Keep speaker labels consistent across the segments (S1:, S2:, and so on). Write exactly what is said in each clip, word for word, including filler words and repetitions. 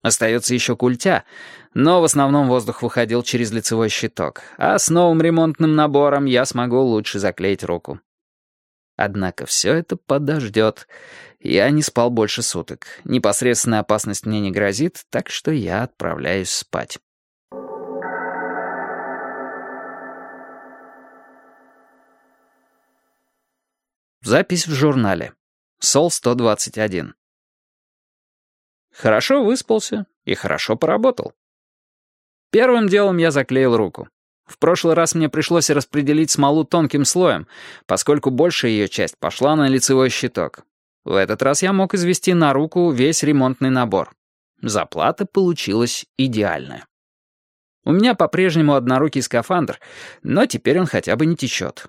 S1: Остается еще культя, но в основном воздух выходил через лицевой щиток, а с новым ремонтным набором я смогу лучше заклеить руку. Однако все это подождет. Я не спал больше суток. Непосредственная опасность мне не грозит, так что я отправляюсь спать. Запись в журнале. Сол сто двадцать один. Хорошо выспался и хорошо поработал. Первым делом я заклеил руку. В прошлый раз мне пришлось распределить смолу тонким слоем, поскольку большая ее часть пошла на лицевой щиток. В этот раз я мог извести на руку весь ремонтный набор. Заплата получилась идеальная. У меня по-прежнему однорукий скафандр, но теперь он хотя бы не течет.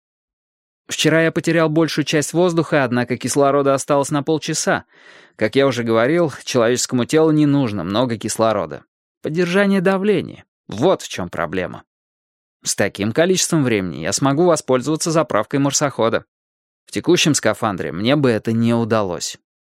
S1: Вчера я потерял большую часть воздуха, однако кислорода осталось на полчаса. Как я уже говорил, человеческому телу не нужно много кислорода. Поддержание давления — вот в чем проблема. С таким количеством времени я смогу воспользоваться заправкой марсохода. В текущем скафандре мне бы это не удалось.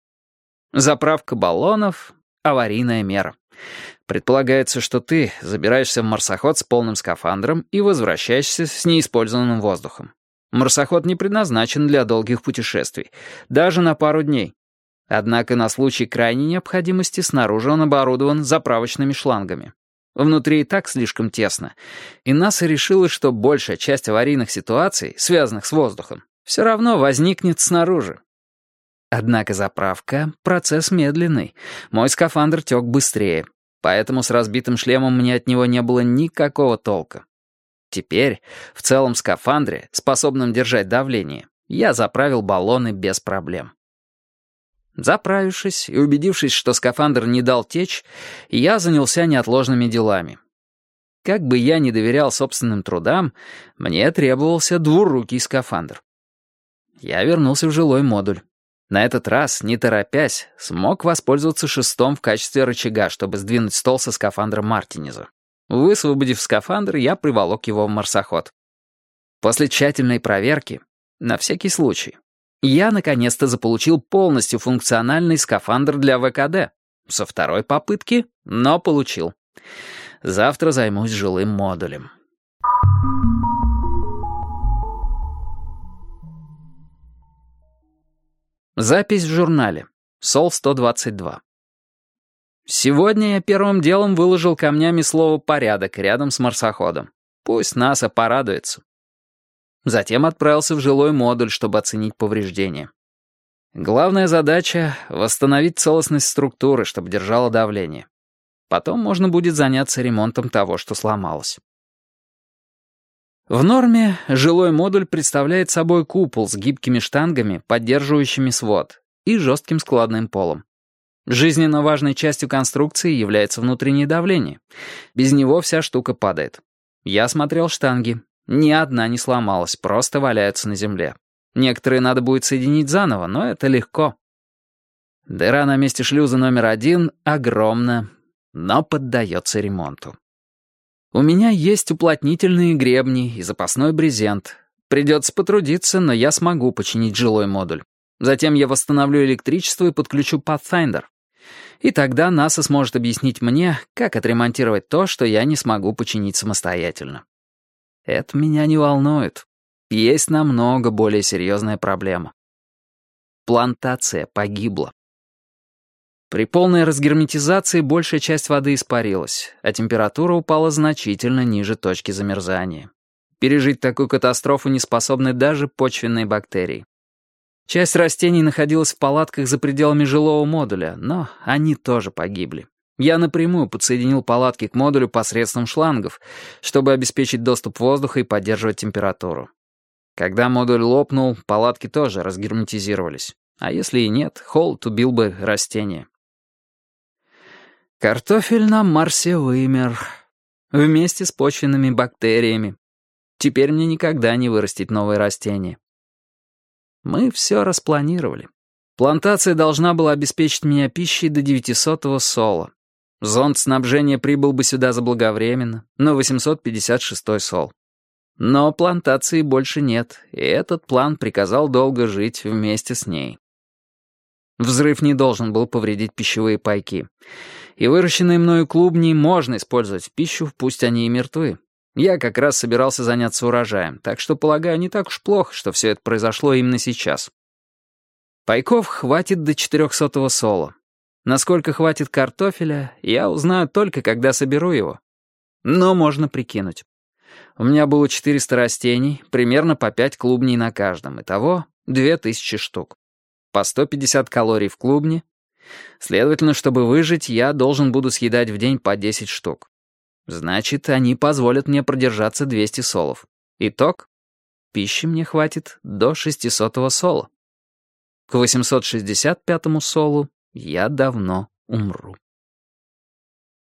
S1: Заправка баллонов — аварийная мера. Предполагается, что ты забираешься в марсоход с полным скафандром и возвращаешься с неиспользованным воздухом. Марсоход не предназначен для долгих путешествий, даже на пару дней. Однако на случай крайней необходимости снаружи он оборудован заправочными шлангами. Внутри и так слишком тесно, и НАСА решила, что большая часть аварийных ситуаций, связанных с воздухом, все равно возникнет снаружи. Однако заправка — процесс медленный. Мой скафандр тек быстрее, поэтому с разбитым шлемом мне от него не было никакого толка. Теперь в целом скафандре, способном держать давление, я заправил баллоны без проблем. Заправившись и убедившись, что скафандр не дал течь, я занялся неотложными делами. Как бы я ни доверял собственным трудам, мне требовался двурукий скафандр. Я вернулся в жилой модуль. На этот раз, не торопясь, смог воспользоваться шестом в качестве рычага, чтобы сдвинуть стол со скафандром Мартинеза. Высвободив скафандр, я приволок его в марсоход. После тщательной проверки, на всякий случай, я наконец-то заполучил полностью функциональный скафандр для ВКД. Со второй попытки, но получил. Завтра займусь жилым модулем. Запись в журнале. Сол сто двадцать два. Сегодня я первым делом выложил камнями слово «порядок» рядом с марсоходом. Пусть НАСА порадуется. Затем отправился в жилой модуль, чтобы оценить повреждения. Главная задача — восстановить целостность структуры, чтобы держало давление. Потом можно будет заняться ремонтом того, что сломалось. В норме жилой модуль представляет собой купол с гибкими штангами, поддерживающими свод, и жестким складным полом. Жизненно важной частью конструкции является внутреннее давление. Без него вся штука падает. Я смотрел штанги. Ни одна не сломалась, просто валяются на земле. Некоторые надо будет соединить заново, но это легко. Дыра на месте шлюза номер один огромна, но поддается ремонту. У меня есть уплотнительные гребни и запасной брезент. Придется потрудиться, но я смогу починить жилой модуль. Затем я восстановлю электричество и подключу Pathfinder. И тогда НАСА сможет объяснить мне, как отремонтировать то, что я не смогу починить самостоятельно. Это меня не волнует. Есть намного более серьезная проблема. Плантация погибла. При полной разгерметизации большая часть воды испарилась, а температура упала значительно ниже точки замерзания. Пережить такую катастрофу не способны даже почвенные бактерии. Часть растений находилась в палатках за пределами жилого модуля, но они тоже погибли. Я напрямую подсоединил палатки к модулю посредством шлангов, чтобы обеспечить доступ воздуха и поддерживать температуру. Когда модуль лопнул, палатки тоже разгерметизировались. А если и нет, холод убил бы растения. Картофель на Марсе вымер. Вместе с почвенными бактериями. Теперь мне никогда не вырастить новые растения. Мы все распланировали. Плантация должна была обеспечить меня пищей до девятисотого сола. Зонд снабжения прибыл бы сюда заблаговременно, на восемьсот пятьдесят шестой сол. Но плантации больше нет, и этот план приказал долго жить вместе с ней. Взрыв не должен был повредить пищевые пайки. И выращенные мною клубни можно использовать в пищу, пусть они и мертвы. Я как раз собирался заняться урожаем, так что, полагаю, не так уж плохо, что все это произошло именно сейчас. Пайков хватит до четырехсотого сола. Насколько хватит картофеля, я узнаю только, когда соберу его. Но можно прикинуть. У меня было четыреста растений, примерно по пять клубней на каждом. Итого две тысячи штук. По сто пятьдесят калорий в клубне. Следовательно, чтобы выжить, я должен буду съедать в день по десять штук. Значит, они позволят мне продержаться двести солов. Итог. Пищи мне хватит до шестисотого сола. К восемьсот шестьдесят пятому солу я давно умру.